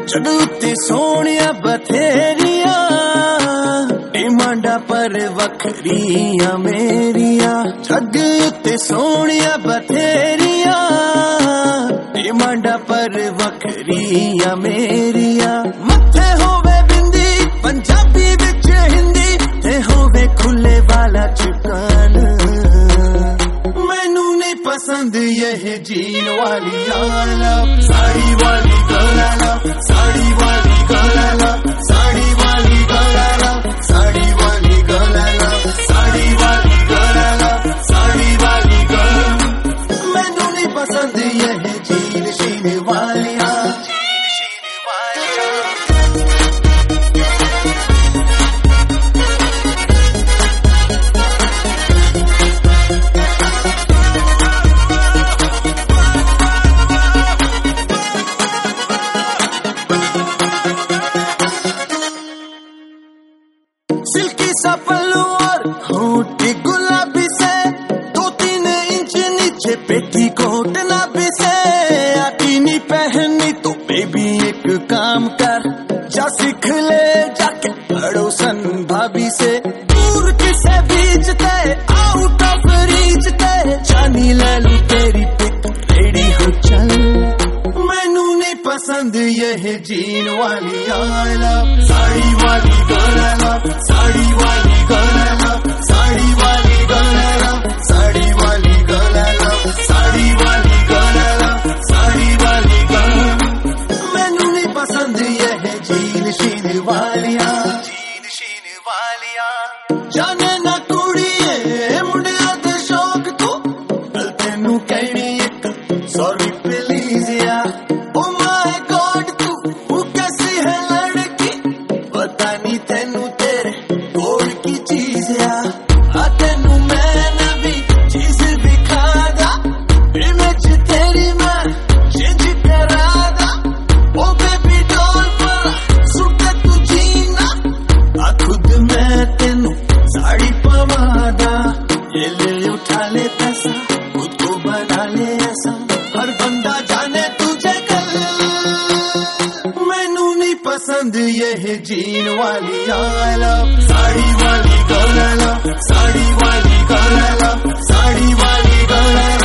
जग उत्ते सोनिया बथेरिया डिमांडा पर वखरिया मेरिया। जग उत्ते सोनिया बथेरिया डिमांडा पर वखरिया मेरिया। मथे होवे बिंदी पंजाबी विच हिंदी ते होवे खुले वाला चिकन। मैनू नहीं पसंद यह जीन वाली आला साड़ी वाली गलाला साड़ी वाली गलाला साड़ी वाली गलाला साड़ी वाली गलाला साड़ी वाली गलाला साड़ी वाली गलाला। मैनू नहीं पसंद यह जीन शीन वालिया जीन शीन वालिया। सिल्की सा पल्लू और होठ गुलाबी से 2-3 इंच नीचे पेटीकोट नाभि से। आती नहीं पहननी तो बेबी एक काम कर जा सीख ले जाके पड़ोसन भाभी से। दूर किसे बीचते आउट ऑफ रीच ते जानी ले लूं तेरी पिक रेडी हो चल। मैनू नहीं पसंद यह जीन वाली आला साड़ी वाली गलाला साड़ी वाली गलाला साड़ी वाली गलाला साड़ी वाली गलाला साड़ी वाली गलाला साड़ी वाली गलाला। मैनू नहीं पसंद यह जीन शीन वालिया जीन शीन वालिया। जाने ना कुड़िए मुंडिया दे शौक तू गल तेनू कहनी एक सॉरी प्लीज या। ओ माय गॉड तू कैसी है लड़की पता नहीं तेनू तेरे कोड की चीज या। तेनू मैंने भी चीज दिखादा इमेज तेरी मैं चेंज करादा। ओ बेबी डॉल पर सुट तू जीना आ खुद मैं तेनू साड़ी पवादा। ये ले उठा ले पैसा खुद को बना ले ऐसा हर बंदा जाने तुझे कल। मैनू नहीं पसंद यह जीन वाली आला साड़ी वाली गलाला साड़ी वाली गलाला साड़ी वाली गलाला।